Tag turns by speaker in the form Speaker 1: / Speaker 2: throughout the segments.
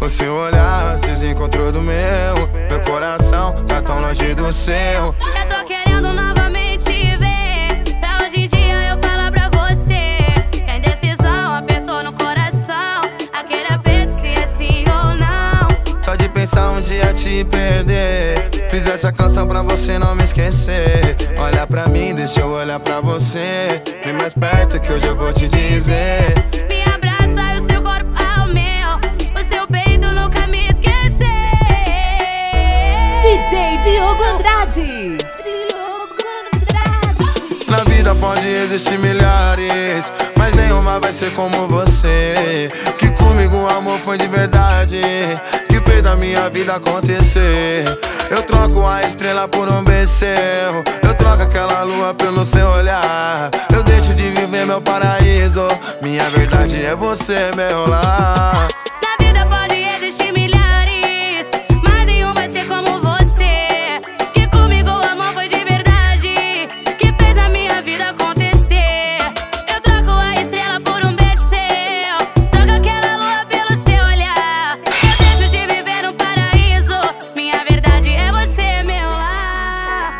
Speaker 1: O seu olhar se desencontrou do meu. Meu coração tá tão longe do seu.
Speaker 2: Eu tô querendo novamente ver. Pra hoje em dia eu falar pra você que a indecisão apertou no coração. Aquele aperto se é sim ou não.
Speaker 1: Só de pensar um dia te perder. Fiz essa canção pra você não me esquecer. Olha pra mim, deixa eu olhar pra você. Vem mais perto que hoje eu vou te dizer.
Speaker 2: Me abraça e o seu corpo ao meu. O seu peito nunca me esquecer.
Speaker 3: DJ Diogo Andrade.
Speaker 1: Na vida pode existir milhares, mas nenhuma vai ser como você. Que comigo o amor foi de verdade, que fez da minha vida acontecer. Eu troco a estrela por um beijo seu. Eu troco aquela lua pelo seu olhar. Eu deixo de viver meu paraíso. Minha verdade é você, meu lar.
Speaker 2: Na vida pode existir milhares, mas nenhum vai ser como você. Que comigo o amor foi de verdade, que fez a minha vida acontecer. Eu troco a estrela por um beijo seu. Troco aquela lua pelo seu olhar. Eu deixo de viver um paraíso. Minha verdade é você, meu lar.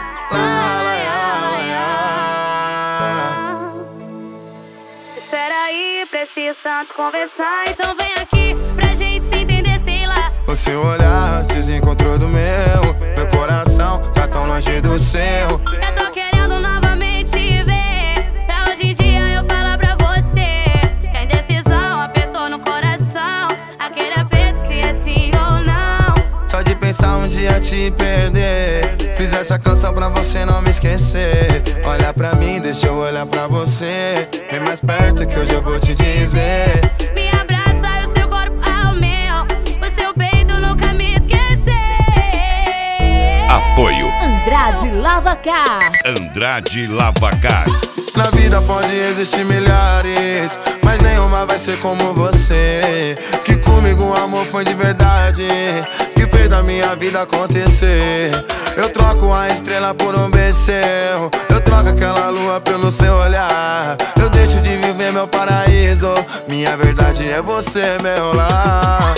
Speaker 2: Espera aí, preciso tanto conversar. Então vem aqui pra gente se entender, sei lá.
Speaker 1: O seu olhar se desencontrou do meu. Meu coração tá tão longe do seu.
Speaker 2: Eu tô querendo novamente ver. Pra hoje em dia eu falar pra você que a indecisão apertou no coração. Aquele aperto se é sim ou não.
Speaker 1: Só de pensar um dia te perder. Fiz essa canção pra você não me esquecer. Olha pra mim, deixa eu olhar pra você. Vem mais perto que hoje eu vou te dizer.
Speaker 2: Me abraça e o seu corpo ao meu. O seu peito nunca me esquecer.
Speaker 4: Apoio
Speaker 3: Andrade Lavacar.
Speaker 4: Andrade Lavacar.
Speaker 1: Na vida pode existir milhares, mas nenhuma vai ser como você. Que comigo o amor foi de verdade, que fez da minha vida acontecer. Eu troco a estrela por um beijo seu. Eu troco aquela lua pelo seu olhar. Eu deixo de viver meu paraíso. Minha verdade é você, meu lar.